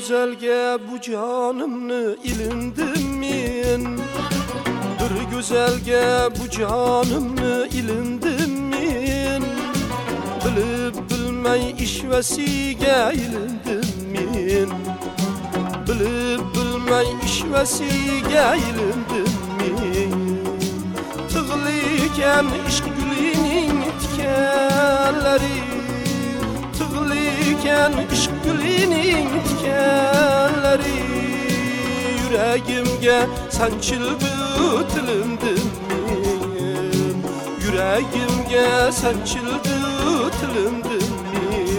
güzelge bu canımni ilindim men. Bir güzelge bu canımni ilindim men. Bilib bilmay ishvasiga ilindim men. Bilib bilmay ishvasiga ilindim men. Tig'likan ishq gulining tikanlari, tig'likan ishq gulining tikanlari, yuragimga sanchildi tilindim men. Yuragimga sanchildi tilindim men.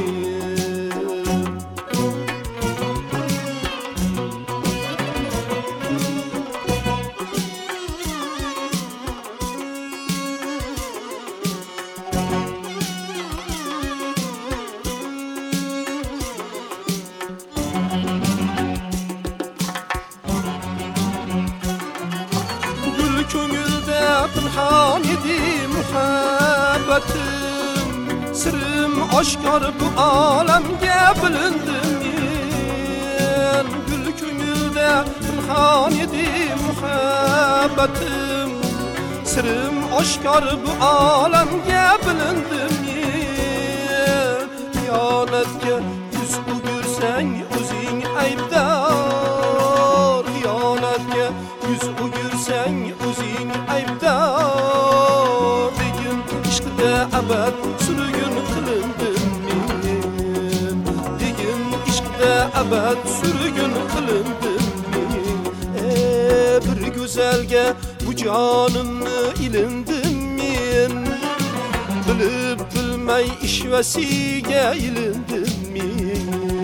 Ko'ngilda pinhon edi muhabbatim, sirim oshkor bu olamga bilindim men. Gul ko'ngilda pinhon edi muhabbatim, sirim oshkor bu olamga bilindim men. Xiyonatga yuz o'girsang o'zing aybdor, xiyonatga yuz o'girsang o'zing aybdor. Degin ishqda abad surgun qilindim men. Degin ishqda abad surgun qilindim men. Bir go'zalga bu jonimni ilindim men. Bilib bilmay ishvasiga ilindim men.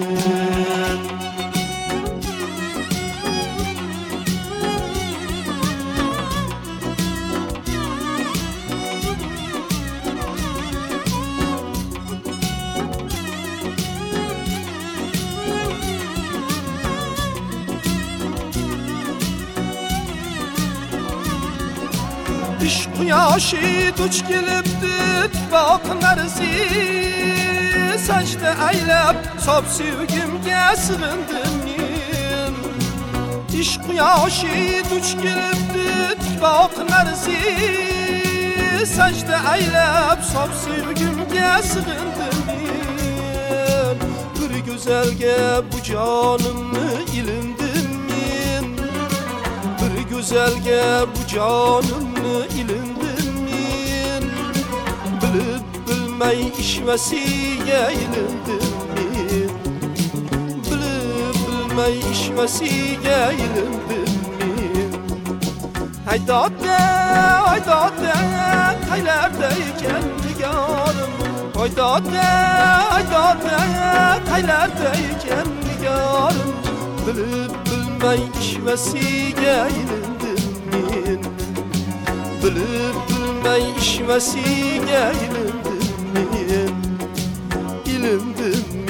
İş quyoshi duch kelibdi ittifoq narsi, sajda aylab sof sevgimga sig'indim men. İsh quyoshi duch kelibdi ittifoq narsi, sajda aylab sof sevgimga sig'indim men. Bir go'zalga bu jonimni ilindim men. Bir go'zalga bu jonimni ilindim men. Bilib bilmay ishvasiga ilindim men. Bilib bilmay ishvasiga ilindim men. Haydotda haydotda qaylarda ekan nigorim, haydotda haydotda qaylarda ekan nigorim. Bilib bilmay ishvasiga ilindim men. Bilib bilmay ishvasiga ilindim men. İlindim